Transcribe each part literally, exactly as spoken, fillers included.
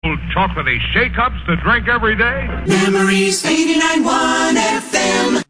chocolatey shake-ups to drink every day? Memories eighty-nine point one F M.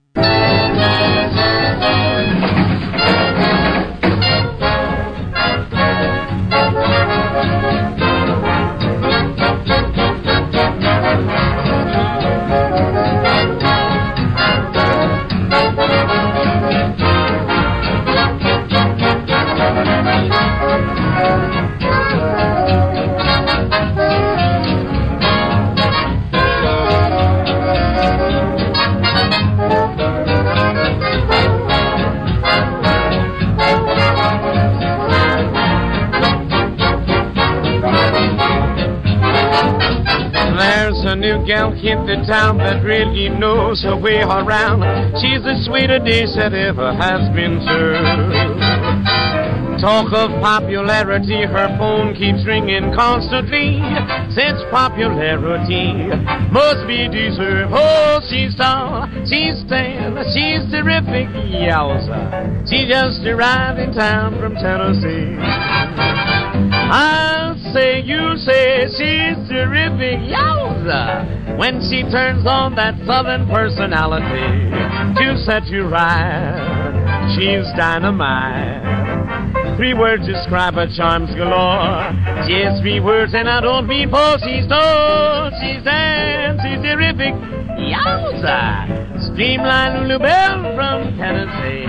A new gal hit the town that really knows her way around. She's the sweetest dish that ever has been served. Talk of popularity, her phone keeps ringing constantly. Since popularity must be deserved. Oh, she's tall, she's thin, she's terrific, yowza. She just arrived in town from Tennessee. I'll say, you say, she's terrific, yowza. When she turns on that southern personality to set you right, she's dynamite. Three words describe her charms galore. Just three words and I don't mean four. She's tall, she's tan, she's terrific, yowza. Streamline Lulu Bell from Tennessee.